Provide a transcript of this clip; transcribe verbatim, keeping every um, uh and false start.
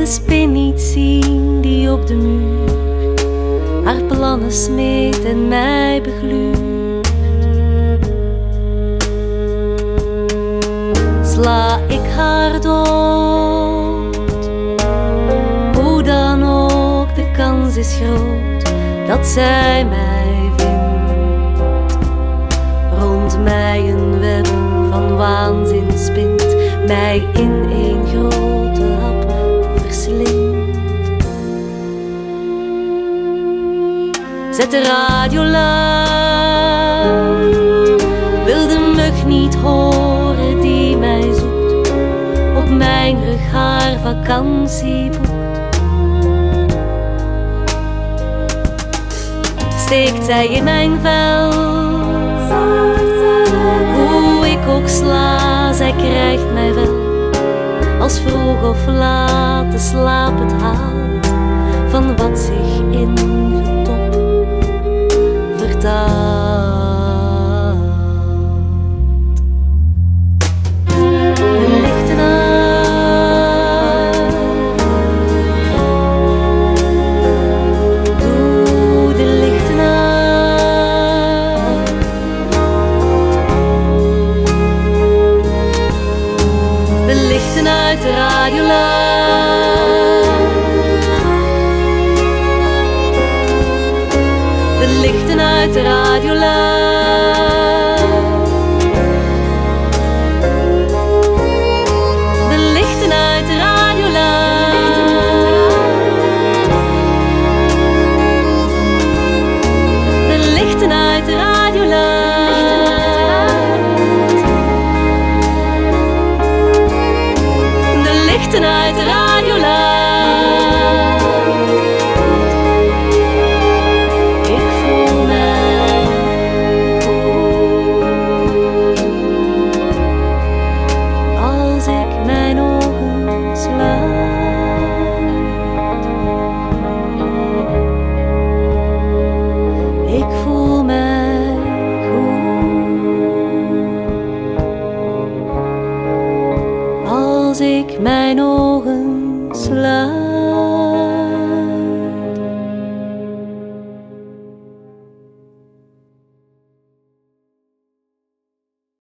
de spin niet zien die op de muur haar plannen smeet en mij begluurt. Sla ik haar dood, hoe dan ook, de kans is groot dat zij mij vindt. Rond mij een web van waanzin spint, mij in één grote hap verslindt. Zet de radio luid, wil de mug niet horen die mij zoekt, op mijn rug haar vakantie boekt. Steekt zij in mijn vel, hoe ik ook sla, zij krijgt mij wel. Als vroeg of laat de slaap het haalt van wat zich in getop vertaalt. De lichten uit, doe de lichten uit. De lichten uit de radio luid, de lichten uit de radio luid, de lichten uit de radio luid, de lichten uit de radio luid, de lichten uit de radio luid. Ik voel mij als ik mijn ogen sluit. Ik voel mij goed als ik mijn ogen sluit.